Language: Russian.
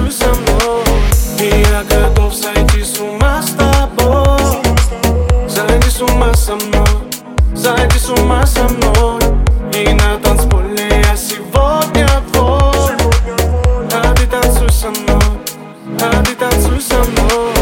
танцуй со мной. И я готов сойти с ума с тобой. Сойди с ума со мной, сойди с ума со мной. И на танцполе я сегодня твой. А ты танцуй со мной, а ты танцуй со мной.